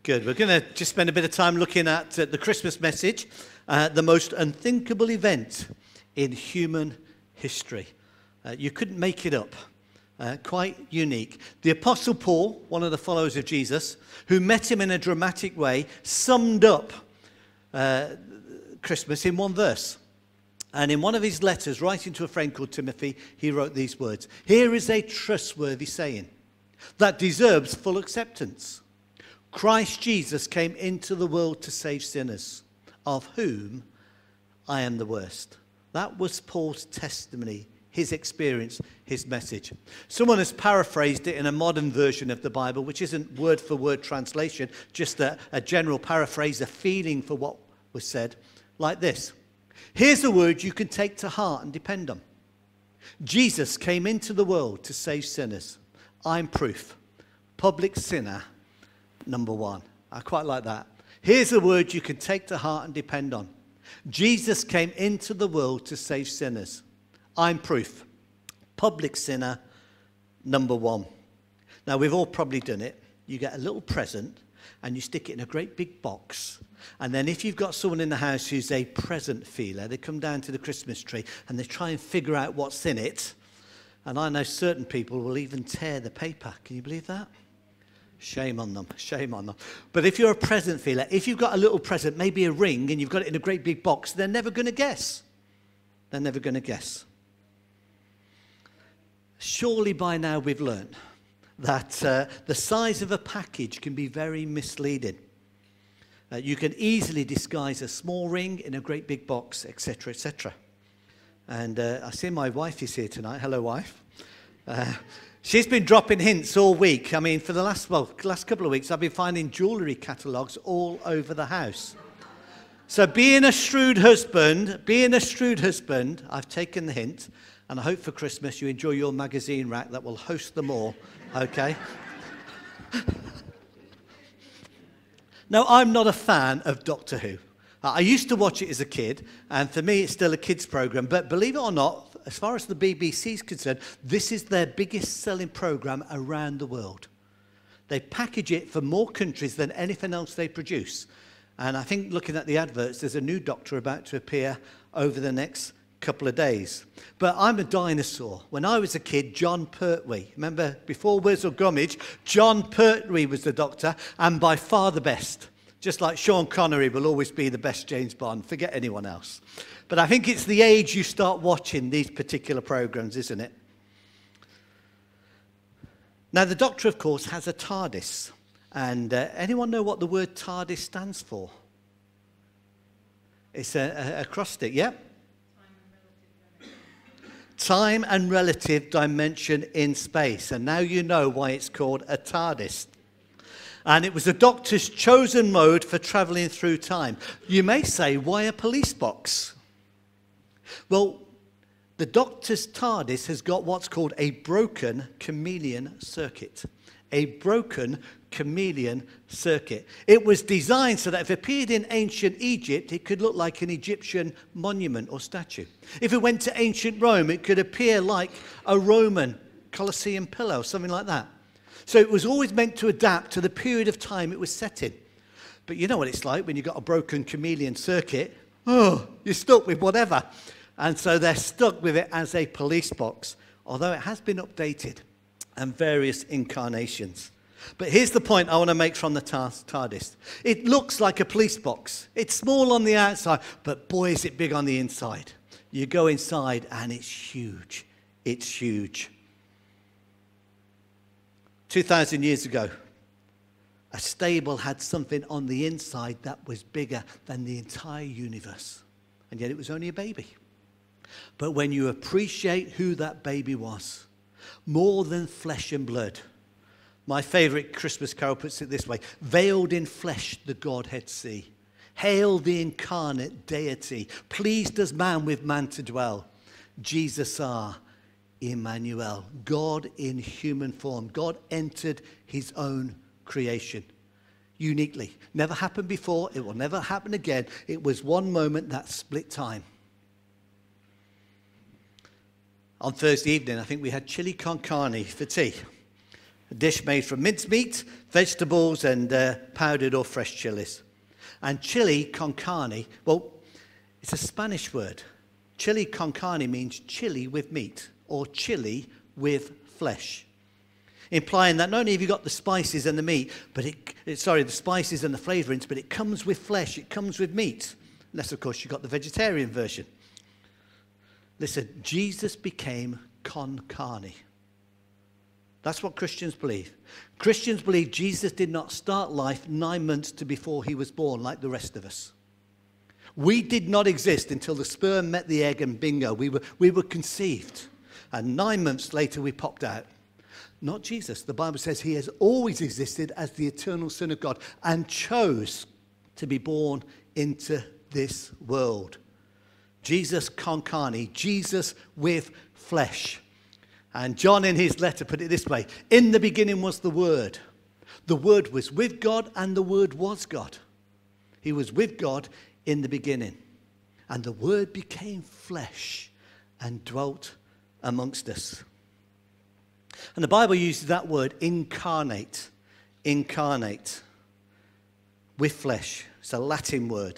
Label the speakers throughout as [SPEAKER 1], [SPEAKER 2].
[SPEAKER 1] Good. We're going to just spend a bit of time looking at the Christmas message, the most unthinkable event in human history. You couldn't make it up. Quite unique. The Apostle Paul, one of the followers of Jesus, who met him in a dramatic way, summed up Christmas in one verse. And in one of his letters, writing to a friend called Timothy, he wrote these words: "Here is a trustworthy saying that deserves full acceptance. Christ Jesus came into the world to save sinners, of whom I am the worst." That was Paul's testimony, his experience, his message. Someone has paraphrased it in a modern version of the Bible, which isn't word-for-word translation, just a general paraphrase, a feeling for what was said, like this. Here's a word you can take to heart and depend on. Jesus came into the world to save sinners. I'm proof. Public sinner. Number one. I quite like that. Here's a word you can take to heart and depend on. Jesus came into the world to save sinners. I'm proof. Public sinner, number one. Now, we've all probably done it. You get a little present and you stick it in a great big box. And then if you've got someone in the house who's a present feeler, they come down to the Christmas tree and they try and figure out what's in it. And I know certain people will even tear the paper. Can you believe that? Shame on them, shame on them. But if you're a present feeler, if you've got a little present, maybe a ring, and you've got it in a great big box, they're never going to guess. They're never going to guess. Surely by now we've learned that the size of a package can be very misleading. You can easily disguise a small ring in a great big box, etc., etc. And I see my wife is here tonight. Hello, wife. She's been dropping hints all week. I mean, for the last couple of weeks, I've been finding jewellery catalogues all over the house. So being a shrewd husband, I've taken the hint, and I hope for Christmas you enjoy your magazine rack that will host them all, okay? Now, I'm not a fan of Doctor Who. I used to watch it as a kid, and for me it's still a kids' programme, but believe it or not, as far as the BBC is concerned, this is their biggest selling programme around the world. They package it for more countries than anything else they produce. And I think looking at the adverts, there's a new Doctor about to appear over the next couple of days. But I'm a dinosaur. When I was a kid, John Pertwee, remember before Wurzel Gummidge, John Pertwee was the Doctor, and by far the best. Just like Sean Connery will always be the best James Bond, forget anyone else. But I think it's the age you start watching these particular programs, isn't it? Now, the Doctor, of course, has a TARDIS. And anyone know what the word TARDIS stands for? It's a acrostic, yeah? Time and relative dimension in space. And now you know why it's called a TARDIS. And it was the Doctor's chosen mode for travelling through time. You may say, why a police box? Well, the Doctor's TARDIS has got what's called a broken chameleon circuit. A broken chameleon circuit. It was designed so that if it appeared in ancient Egypt, it could look like an Egyptian monument or statue. If it went to ancient Rome, it could appear like a Roman Colosseum pillar or something like that. So it was always meant to adapt to the period of time it was set in. But you know what it's like when you've got a broken chameleon circuit. Oh, you're stuck with whatever. And so they're stuck with it as a police box, although it has been updated and various incarnations. But here's the point I want to make from the TARDIS. It looks like a police box. It's small on the outside, but boy, is it big on the inside. You go inside and it's huge. It's huge. 2,000 years ago, a stable had something on the inside that was bigger than the entire universe. And yet it was only a baby. But when you appreciate who that baby was, more than flesh and blood. My favourite Christmas carol puts it this way: veiled in flesh the Godhead see. Hail the incarnate deity, pleased as man with man to dwell. Jesus our Emmanuel, God in human form. God entered his own creation uniquely. Never happened before. It will never happen again. It was one moment that split time. On Thursday evening, I think we had chili con carne for tea. A dish made from mincemeat, vegetables, and powdered or fresh chilies. And chili con carne, well, it's a Spanish word. Chili con carne means chili with meat or chili with flesh, implying that not only have you got the spices and the meat, but the spices and the flavourings, but it comes with flesh, it comes with meat. Unless, of course, you've got the vegetarian version. Listen, Jesus became con carne. That's what Christians believe. Christians believe Jesus did not start life 9 months before he was born like the rest of us. We did not exist until the sperm met the egg and bingo, we were conceived. And 9 months later we popped out. Not Jesus. The Bible says he has always existed as the eternal Son of God and chose to be born into this world. Jesus con carne, Jesus with flesh. And John in his letter put it this way: in the beginning was the Word. The Word was with God and the Word was God. He was with God in the beginning. And the Word became flesh and dwelt amongst us. And the Bible uses that word incarnate, with flesh. It's a Latin word.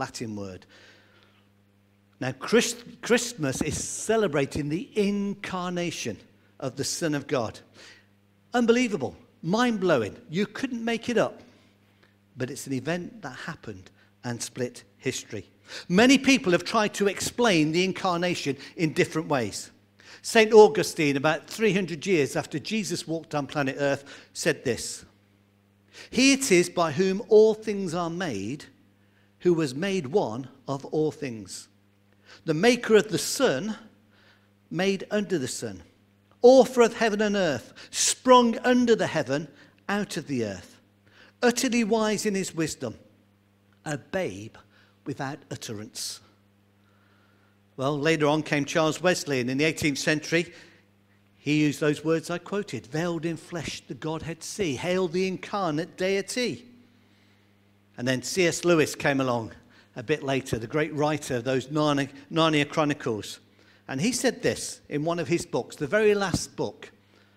[SPEAKER 1] Now, Christmas is celebrating the incarnation of the Son of God. Unbelievable, mind-blowing. You couldn't make it up. But it's an event that happened and split history. Many people have tried to explain the incarnation in different ways. St. Augustine, about 300 years after Jesus walked on planet Earth, said this: "He it is by whom all things are made, who was made one of all things. The maker of the sun, made under the sun. Author of heaven and earth, sprung under the heaven, out of the earth. Utterly wise in his wisdom, a babe without utterance." Well, later on came Charles Wesley, and in the 18th century, he used those words I quoted: "Veiled in flesh the Godhead see, hail the incarnate deity." And then C.S. Lewis came along a bit later, the great writer of those Narnia Chronicles. And he said this in one of his books, the very last book: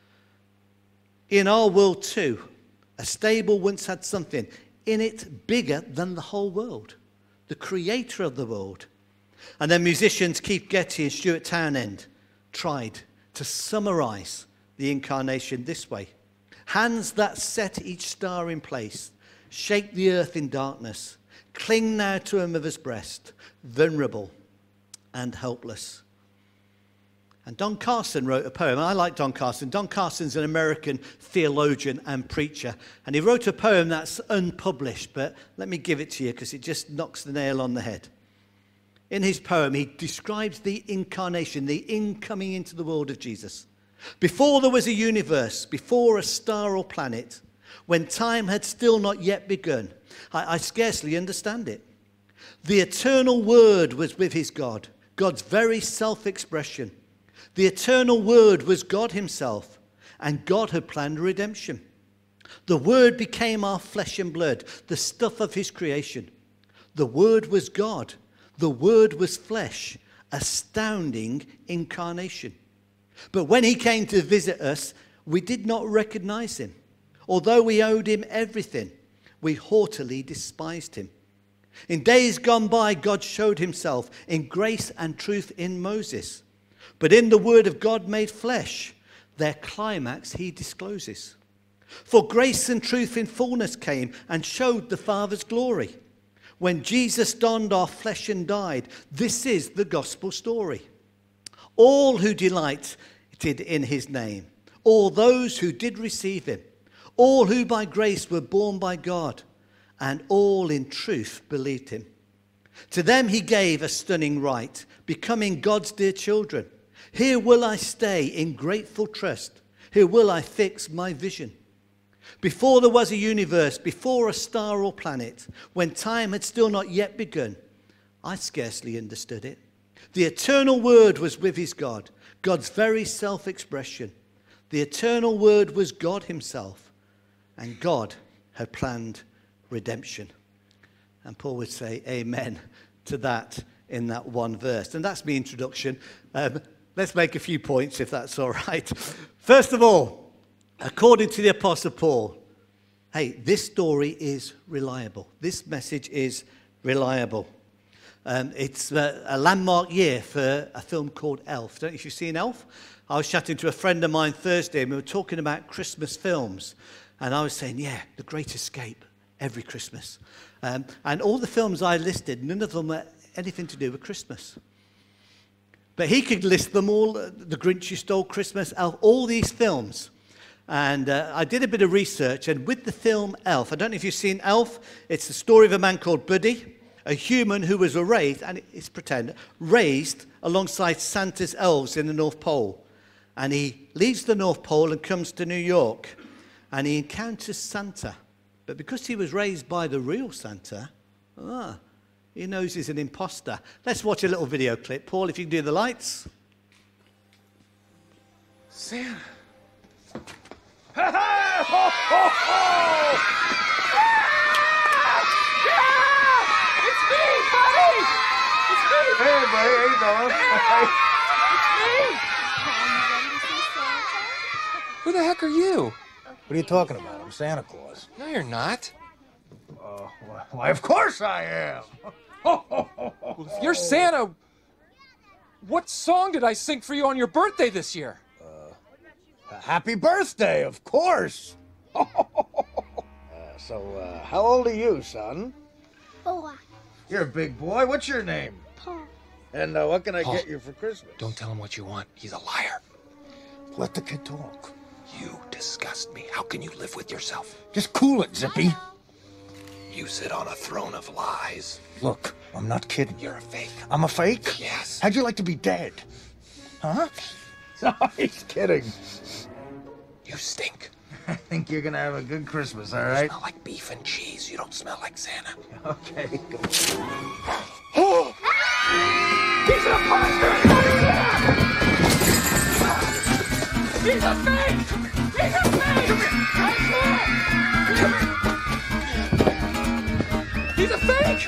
[SPEAKER 1] "In our world too, a stable once had something in it bigger than the whole world, the creator of the world." And then musicians Keith Getty and Stuart Townend tried to summarize the incarnation this way: "Hands that set each star in place, shake the earth in darkness, cling now to a mother's breast, vulnerable and helpless." And Don Carson wrote a poem. I like Don Carson. Don Carson's an American theologian and preacher. And he wrote a poem that's unpublished, but let me give it to you because it just knocks the nail on the head. In his poem, he describes the incarnation, the incoming into the world of Jesus. "Before there was a universe, before a star or planet, when time had still not yet begun, I scarcely understand it. The eternal Word was with his God, God's very self-expression. The eternal Word was God himself, and God had planned redemption. The Word became our flesh and blood, the stuff of his creation. The Word was God. The Word was flesh, astounding incarnation. But when he came to visit us, we did not recognize him. Although we owed him everything, we haughtily despised him. In days gone by, God showed himself in grace and truth in Moses. But in the Word of God made flesh, their climax he discloses. For grace and truth in fullness came and showed the Father's glory. When Jesus donned our flesh and died, this is the gospel story. All who delighted in his name, all those who did receive him, all who by grace were born by God, and all in truth believed him. To them he gave a stunning right, becoming God's dear children. Here will I stay in grateful trust. Here will I fix my vision. Before there was a universe, before a star or planet, when time had still not yet begun, I scarcely understood it. The eternal Word was with his God, God's very self-expression. The eternal Word was God himself, and God had planned redemption." And Paul would say amen to that in that one verse. And that's my introduction. Let's make a few points if that's all right. First of all, According to the Apostle Paul, hey, this story is reliable. This message is reliable. It's a landmark year for a film called Elf. Don't know if you've seen Elf. I was chatting to a friend of mine Thursday, and we were talking about Christmas films. And I was saying, yeah, The Great Escape, every Christmas. And all the films I listed, none of them were anything to do with Christmas. But he could list them all, The Grinch Who Stole Christmas, Elf, all these films. And I did a bit of research, and with the film Elf, I don't know if you've seen Elf, it's the story of a man called Buddy, a human who was raised, and it's pretend, raised alongside Santa's elves in the North Pole. And he leaves the North Pole and comes to New York, and he encounters Santa. But because he was raised by the real Santa, he knows he's an imposter. Let's watch a little video clip. Paul, if you can do the lights.
[SPEAKER 2] Santa. Ha ha! Ho, ho, ho! Ah! Yeah! It's me, buddy! It's me! Hey, buddy, how you doing? It's me! Who the heck are you?
[SPEAKER 3] What are you talking about? I'm Santa Claus.
[SPEAKER 2] No, you're not.
[SPEAKER 3] Why, of course I am.
[SPEAKER 2] Well, if you're Santa, what song did I sing for you on your birthday this year?
[SPEAKER 3] Happy birthday, of course. So, how old are you, son?
[SPEAKER 4] 4.
[SPEAKER 3] You're a big boy. What's your name?
[SPEAKER 4] Paul.
[SPEAKER 3] And what can I
[SPEAKER 2] Paul,
[SPEAKER 3] get you for Christmas?
[SPEAKER 2] Don't tell him what you want. He's a liar.
[SPEAKER 3] Let the kid talk.
[SPEAKER 2] You disgust me. How can you live with yourself?
[SPEAKER 3] Just cool it, Zippy.
[SPEAKER 2] You sit on a throne of lies.
[SPEAKER 3] Look, I'm not kidding.
[SPEAKER 2] You're a fake.
[SPEAKER 3] I'm a fake?
[SPEAKER 2] Yes.
[SPEAKER 3] How'd you like to be dead? Huh? No, he's kidding.
[SPEAKER 2] You stink.
[SPEAKER 3] I think you're gonna have a good Christmas, all
[SPEAKER 2] You
[SPEAKER 3] right?
[SPEAKER 2] smell like beef and cheese. You don't smell like Santa.
[SPEAKER 3] Okay.
[SPEAKER 2] Oh! He's a monster! He's a fake! He's a fake! He's a fake!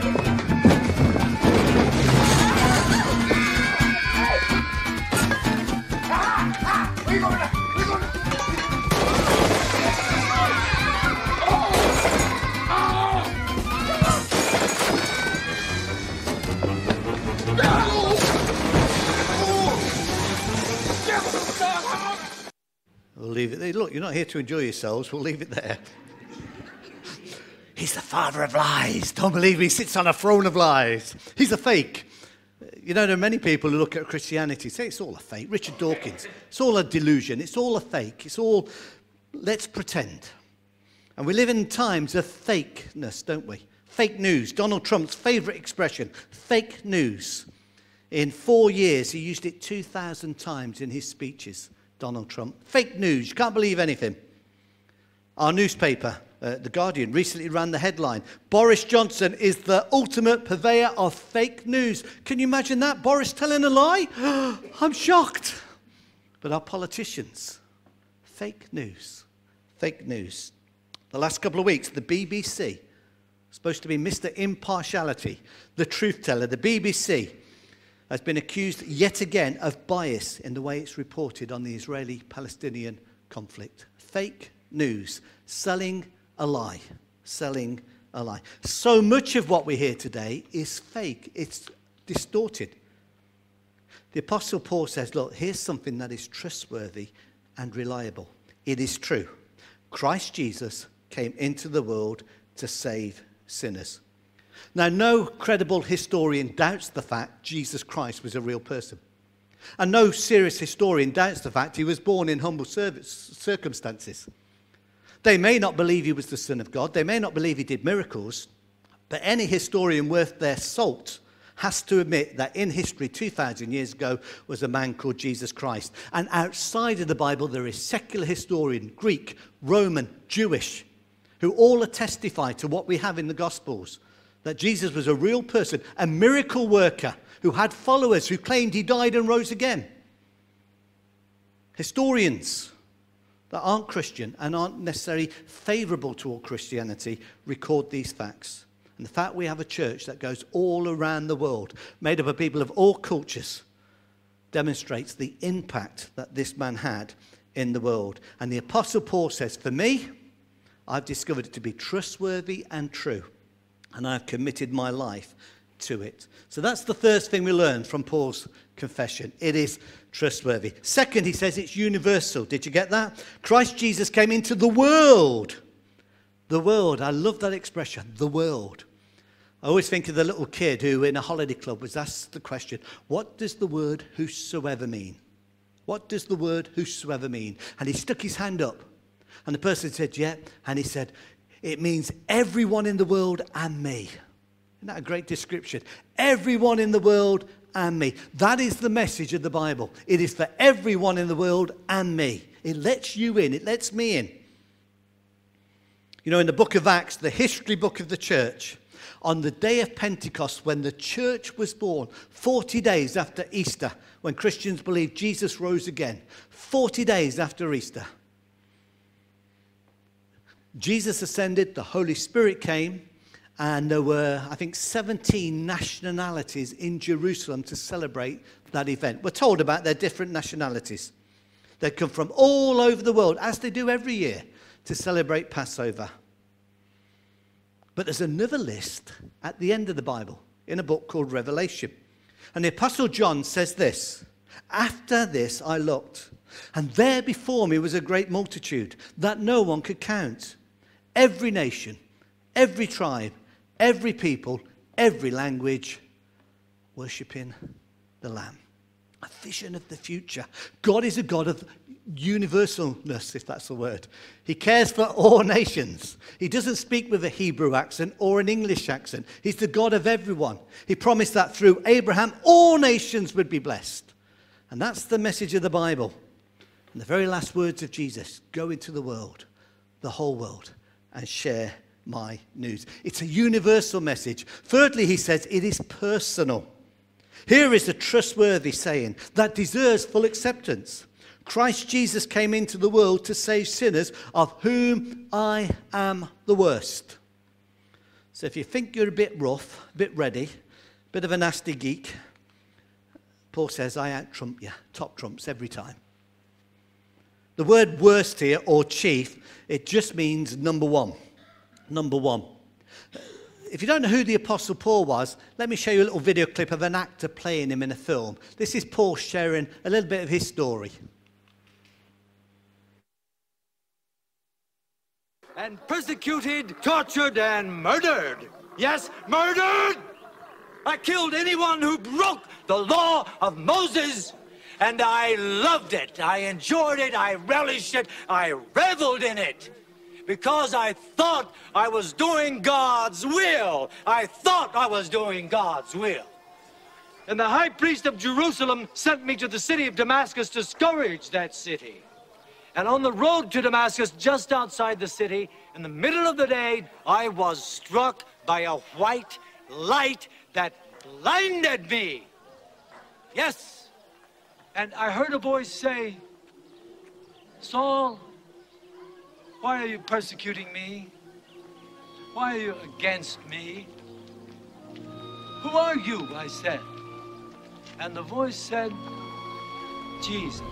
[SPEAKER 2] We're gonna...
[SPEAKER 1] We'll leave it there. Look, you're not here to enjoy yourselves. We'll leave it there. He's the father of lies. Don't believe me. He sits on a throne of lies. He's a fake. You know, there are many people who look at Christianity and say it's all a fake. Richard Dawkins. It's all a delusion. It's all a fake. It's all, let's pretend. And we live in times of fakeness, don't we? Fake news. Donald Trump's favorite expression, fake news. In 4 years, he used it 2,000 times in his speeches, Donald Trump. Fake news. You can't believe anything. Our newspaper, The Guardian, recently ran the headline, Boris Johnson is the ultimate purveyor of fake news. Can you imagine that? Boris telling a lie? I'm shocked. But our politicians, fake news. Fake news. The last couple of weeks, the BBC, supposed to be Mr. Impartiality, the truth teller, the BBC, has been accused yet again of bias in the way it's reported on the Israeli-Palestinian conflict. Fake news, selling a lie, selling a lie. So much of what we hear today is fake. It's distorted. The Apostle Paul says, look, here's something that is trustworthy and reliable. It is true. Christ Jesus came into the world to save sinners. Now, no credible historian doubts the fact Jesus Christ was a real person. And no serious historian doubts the fact he was born in humble circumstances. They may not believe he was the Son of God. They may not believe he did miracles. But any historian worth their salt has to admit that in history 2,000 years ago was a man called Jesus Christ. And outside of the Bible, there is secular historian, Greek, Roman, Jewish, who all testify to what we have in the Gospels, that Jesus was a real person, a miracle worker who had followers who claimed he died and rose again. Historians that aren't Christian and aren't necessarily favorable toward Christianity record these facts. And the fact we have a church that goes all around the world, made up of people of all cultures, demonstrates the impact that this man had in the world. And the Apostle Paul says, for me, I've discovered it to be trustworthy and true, and I've committed my life to it. So that's the first thing we learn from Paul's confession. It is trustworthy. Second, he says it's universal. Did you get that? Christ Jesus came into the world. The world. I love that expression, the world. I always think of the little kid who in a holiday club was asked the question, what does the word whosoever mean? What does the word whosoever mean? And he stuck his hand up. And the person said, yeah. And he said, it means everyone in the world and me. Isn't that a great description? Everyone in the world and me. That is the message of the Bible. It is for everyone in the world and me. It lets you in. It lets me in. You know, in the book of Acts, the history book of the church, on the day of Pentecost, when the church was born, 40 days after Easter, when Christians believed Jesus rose again, 40 days after Easter, Jesus ascended, the Holy Spirit came, and there were, I think, 17 nationalities in Jerusalem to celebrate that event. We're told about their different nationalities. They come from all over the world, as they do every year, to celebrate Passover. But there's another list at the end of the Bible in a book called Revelation. And the Apostle John says this, after this I looked, and there before me was a great multitude that no one could count. Every nation, every tribe, every people, every language, worshipping the Lamb. A vision of the future. God is a God of universalness, if that's the word. He cares for all nations. He doesn't speak with a Hebrew accent or an English accent. He's the God of everyone. He promised that through Abraham, all nations would be blessed. And that's the message of the Bible. And the very last words of Jesus, go into the world, the whole world, and share my news. It's a universal message. Thirdly, he says it is personal. Here is a trustworthy saying that deserves full acceptance. Christ Jesus came into the world to save sinners, of whom I am the worst. So if you think you're a bit rough, a bit ready, a bit of a nasty geek, Paul says, I out-trump you. Top trumps every time. The word worst here, or chief, it just means number one. Number one. If you don't know who the Apostle Paul was, let me show you a little video clip of an actor playing him in a film. This is Paul sharing a little bit of his story.
[SPEAKER 4] And persecuted, tortured, and murdered. Yes, murdered! I killed anyone who broke the law of Moses. And I loved it. I enjoyed it. I relished it. I reveled in it. Because I thought I was doing God's will. I thought I was doing God's will. And the high priest of Jerusalem sent me to the city of Damascus to scourge that city. And on the road to Damascus, just outside the city, in the middle of the day, I was struck by a white light that blinded me. Yes. And I heard a voice say, Saul, why are you persecuting me? Why are you against me? Who are you? I said. And the voice said, Jesus.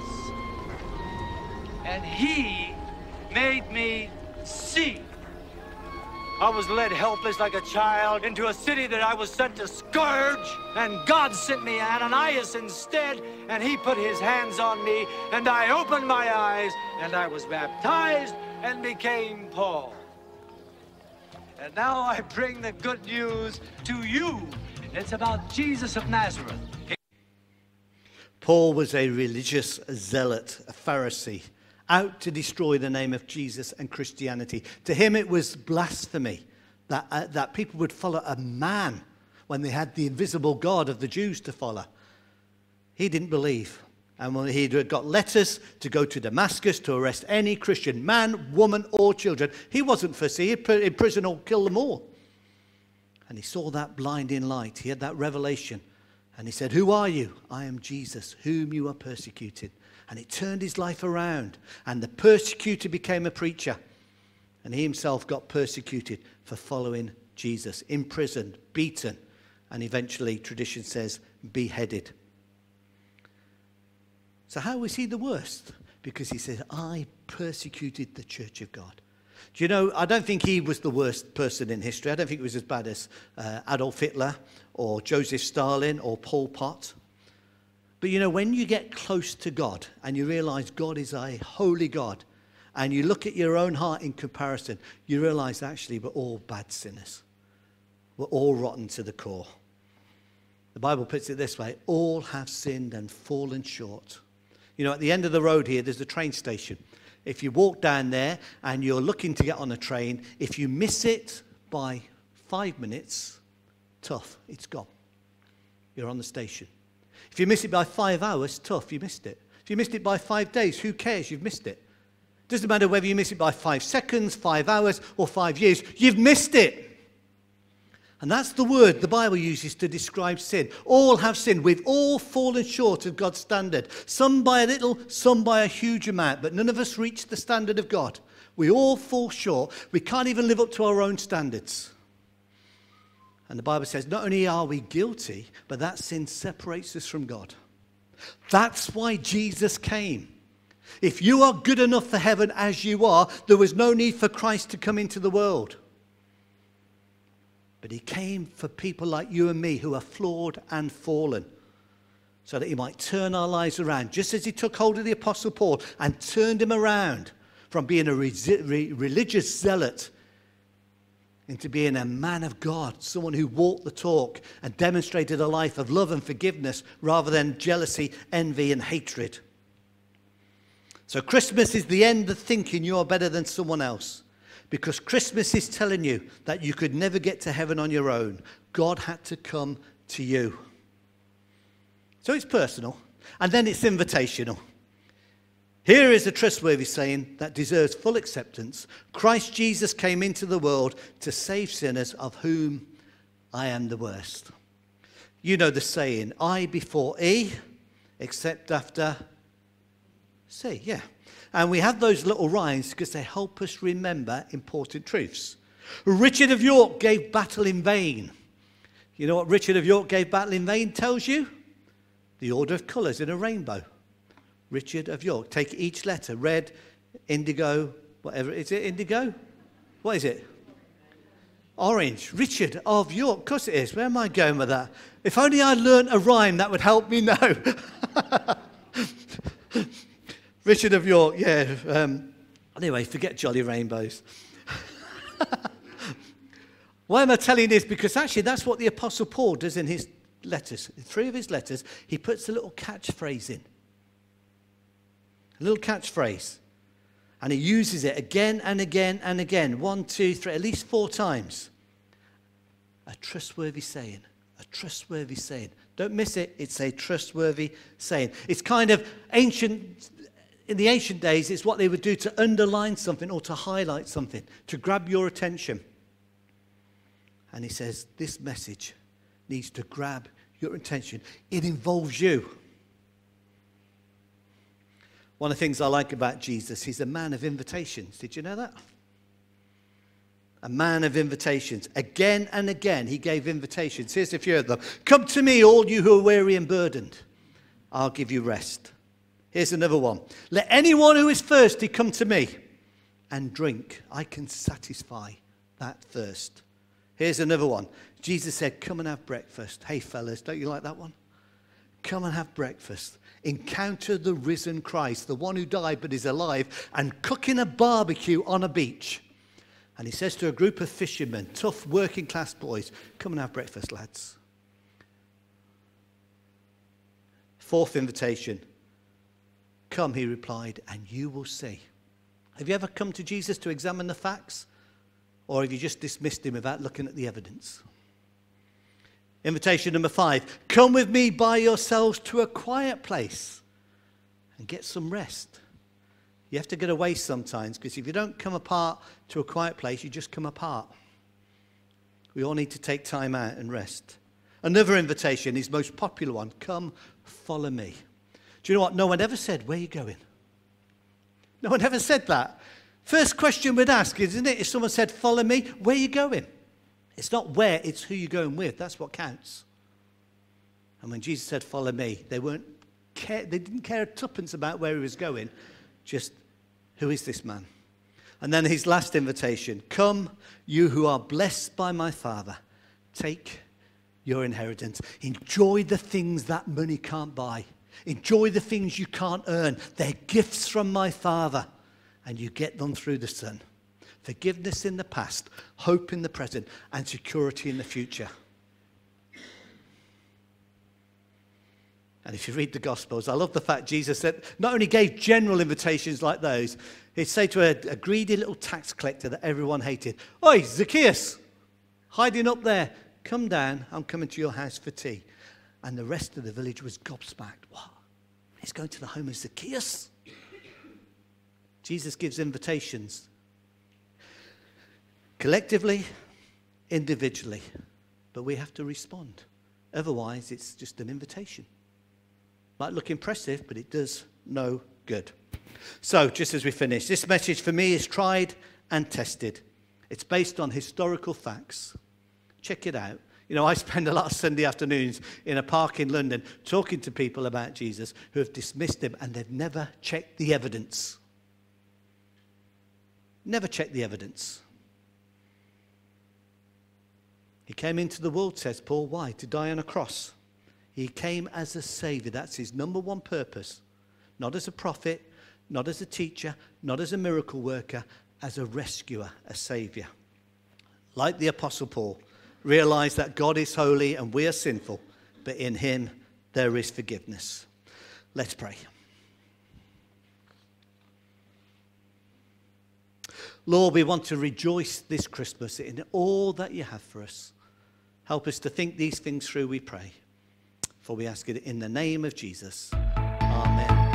[SPEAKER 4] And he made me see. I was led helpless like a child into a city that I was sent to scourge, and God sent me Ananias instead, and he put his hands on me, and I opened my eyes, and I was baptized and became Paul. And now I bring the good news to you. It's about Jesus of Nazareth.
[SPEAKER 1] Paul was a religious zealot, a Pharisee, out to destroy the name of Jesus and Christianity. To him it was blasphemy that people would follow a man when they had the invisible God of the Jews to follow. He didn't believe. And when he'd got letters to go to Damascus to arrest any Christian, man, woman, or children, he wasn't fussy. He'd put in prison or kill them all. And he saw that blinding light. He had that revelation. And he said, who are you? I am Jesus, whom you are persecuting. And it turned his life around. And the persecutor became a preacher. And he himself got persecuted for following Jesus, imprisoned, beaten, and eventually, tradition says, beheaded. So how was he the worst? because he says, I persecuted the church of God. Do you know, I don't think he was the worst person in history. I don't think he was as bad as Adolf Hitler or Joseph Stalin or Pol Pot. But you know, when you get close to God and you realize God is a holy God, and you look at your own heart in comparison, you realize actually we're all bad sinners. We're all rotten to the core. The Bible puts it this way, all have sinned and fallen short. You know, at the end of the road here, there's a train station. If you walk down there and you're looking to get on a train, if you miss it by 5 minutes, tough, it's gone. You're on the station. If you miss it by 5 hours, tough, you missed it. If you missed it by 5 days, who cares? You've missed it. Doesn't matter whether you miss it by 5 seconds, 5 hours, or 5 years, you've missed it. And that's the word the Bible uses to describe sin. All have sinned. We've all fallen short of God's standard. Some by a little, some by a huge amount, but none of us reach the standard of God. We all fall short. We can't even live up to our own standards. And the Bible says not only are we guilty, but that sin separates us from God. That's why Jesus came. If you are good enough for heaven as you are, there was no need for Christ to come into the world. But he came for people like you and me who are flawed and fallen, so that he might turn our lives around, just as he took hold of the Apostle Paul and turned him around from being a religious zealot into being a man of God, someone who walked the talk and demonstrated a life of love and forgiveness rather than jealousy, envy, and hatred. So Christmas is the end of thinking you're better than someone else. Because Christmas is telling you that you could never get to heaven on your own. God had to come to you. So it's personal, and then it's invitational. Here is a trustworthy saying that deserves full acceptance. Christ Jesus came into the world to save sinners, of whom I am the worst. You know the saying, I before E, except after C. Yeah. And we have those little rhymes because they help us remember important truths. Richard of York gave battle in vain. You know what Richard of York gave battle in vain tells you? The order of colours in a rainbow. Richard of York. Take each letter. Red, indigo, whatever. Is it indigo? What is it? Orange. Richard of York. Of course it is. Where am I going with that? If only I learnt a rhyme, that would help me know. Richard of York, yeah. Anyway, forget Jolly Rainbows. Why am I telling you this? Because actually that's what the Apostle Paul does in his letters. In 3 of his letters, he puts a little catchphrase in. A little catchphrase. And he uses it again and again and again. 1, 2, 3, at least 4 times. A trustworthy saying. A trustworthy saying. Don't miss it. It's a trustworthy saying. It's kind of ancient. In the ancient days, it's what they would do to underline something or to highlight something, to grab your attention. And he says, this message needs to grab your attention. It involves you. One of the things I like about Jesus, he's a man of invitations. Did you know that? A man of invitations. Again and again, he gave invitations. Here's a few of them. Come to me, all you who are weary and burdened. I'll give you rest. Here's another one. Let anyone who is thirsty come to me and drink. I can satisfy that thirst. Here's another one. Jesus said, come and have breakfast. Hey, fellas, don't you like that one? Come and have breakfast. Encounter the risen Christ, the one who died but is alive, and cooking a barbecue on a beach. And he says to a group of fishermen, tough working class boys, come and have breakfast, lads. 4th invitation. Come, he replied, and you will see. Have you ever come to Jesus to examine the facts? Or have you just dismissed him without looking at the evidence? Invitation number 5. Come with me by yourselves to a quiet place and get some rest. You have to get away sometimes, because if you don't come apart to a quiet place, you just come apart. We all need to take time out and rest. Another invitation, his most popular one. Come, follow me. Do you know what? No one ever said, where are you going? No one ever said that. First question we'd ask, isn't it? If someone said, follow me, where are you going? It's not where, it's who you're going with. That's what counts. And when Jesus said, follow me, they didn't care a tuppence about where he was going. just, who is this man? And then his last invitation, come, you who are blessed by my Father, take your inheritance. Enjoy the things that money can't buy. Enjoy the things you can't earn. They're gifts from my Father, and you get them through the Son. Forgiveness in the past, hope in the present, and security in the future. And if you read the Gospels, I love the fact Jesus said, not only gave general invitations like those, he'd say to a greedy little tax collector that everyone hated, "Oi, Zacchaeus, hiding up there, come down, I'm coming to your house for tea." And the rest of the village was gobsmacked. What? He's going to the home of Zacchaeus? Jesus gives invitations. Collectively, individually, but we have to respond. Otherwise, it's just an invitation. Might look impressive, but it does no good. So, just as we finish, this message for me is tried and tested. It's based on historical facts. Check it out. You know, I spend a lot of Sunday afternoons in a park in London talking to people about Jesus who have dismissed him and they've never checked the evidence. Never checked the evidence. He came into the world, says Paul. Why? To die on a cross. He came as a savior. That's his number one purpose. Not as a prophet, not as a teacher, not as a miracle worker, as a rescuer, a savior. Like the Apostle Paul, realize that God is holy and we are sinful, but in him there is forgiveness. Let's pray. Lord, we want to rejoice this Christmas in all that you have for us. Help us to think these things through, we pray. For we ask it in the name of Jesus. Amen.